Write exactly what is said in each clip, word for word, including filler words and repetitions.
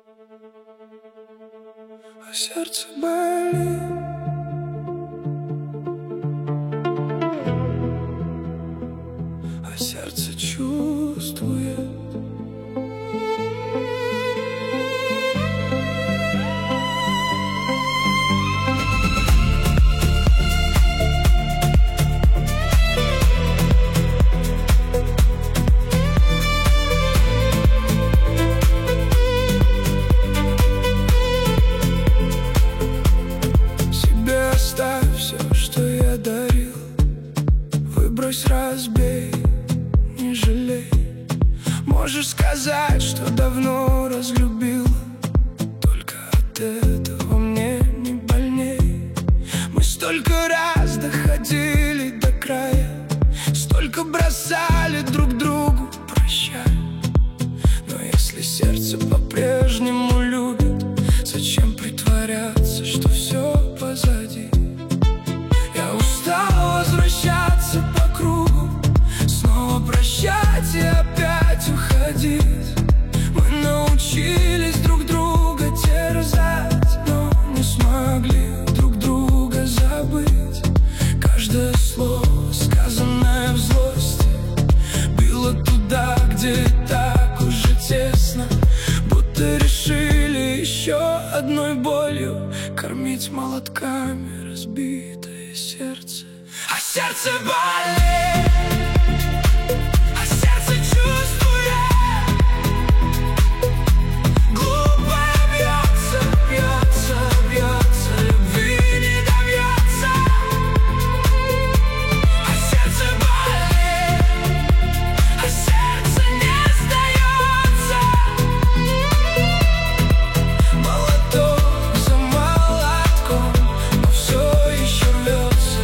а сердце болит. А сердце чувствует. Себе оставь все, что я дарил. Выбрось, разбей, не жалей. Можешь сказать, что давно разлюбил, только от этого мне не больней. Мы столько раз доходили до края, столько бросали друг другу прощай. Но если сердце по-прежнему любит, зачем притворяться, что все позади? Я устал возвращаться по кругу, снова прощать и опять уходить. Мы научились друг друга терзать, но не смогли друг друга забыть. Каждое слово, сказанное в злости, било туда, где и так уже тесно. Будто решили еще одной болью кормить молотками разбитое сердце. А сердце болит, а сердце чувствует. Глупо бьется, бьется, бьется, любви не добьется. А сердце болит, а сердце не сдается. Молоток за молотком, но все еще рвется.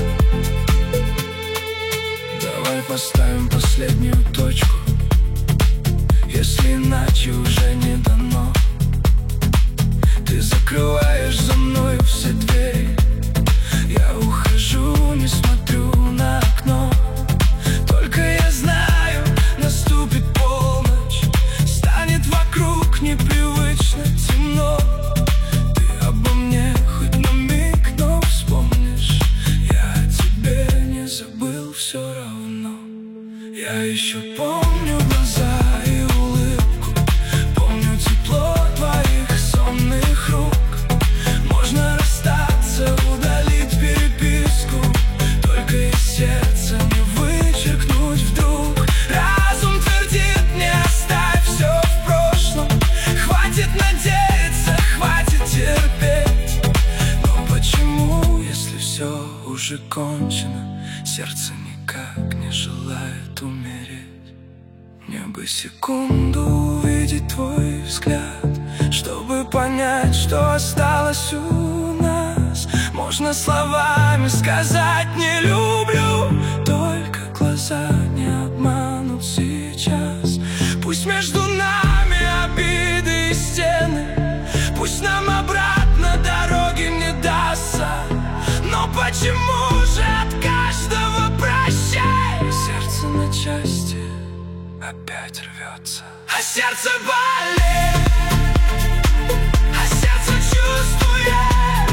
Давай поставим последнюю точку, если иначе уже не дано. Ты закрываешь за мной все двери, я ухожу, не смотрю на окно. Только я знаю, наступит полночь, станет вокруг непривычно темно. Ты обо мне хоть на миг, но вспомнишь, я о тебе не забыл все равно. Я еще помню глаза и улыбку, помню тепло твоих сонных рук. Можно расстаться, удалить переписку, только из сердца не вычеркнуть вдруг. Разум твердит мне: оставь все в прошлом, хватит надеяться, хватит терпеть. Но почему, если все уже кончено, сердце никак не желает умереть? Мне бы секунду увидеть твой взгляд, чтобы понять, что осталось у нас. Можно словами сказать «не люблю», только глаза не обманут сейчас. Пусть между нами обиды и стены, пусть нам обратно дороги не дастся, но почему же от каждого прощай сердце на части опять рвется? А сердце болит, а сердце чувствует.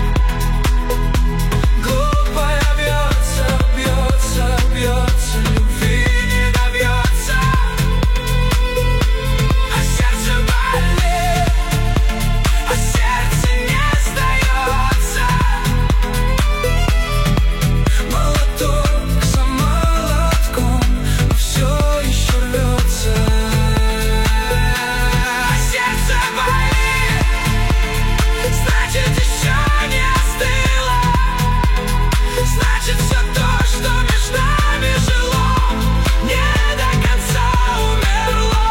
Глупо бьется, бьется, бьется, любви не добьется. А сердце болит, а сердце не сдается. Молоток за молотком, но все еще рвется. А сердце болит, значит еще не остыло. Значит все то, что между нами жило, не до конца умерло.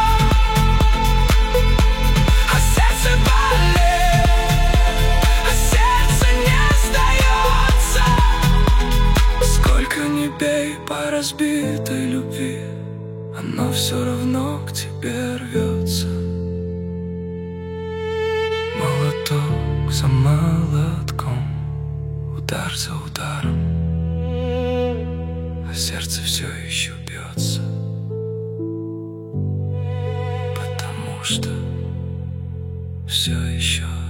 А сердце болит, а сердце не сдается. Сколько ни бей по разбитой любви, оно все равно к тебе рвется. Молоток за молотком, удар за ударом, а сердце все еще бьется. Потому что все еще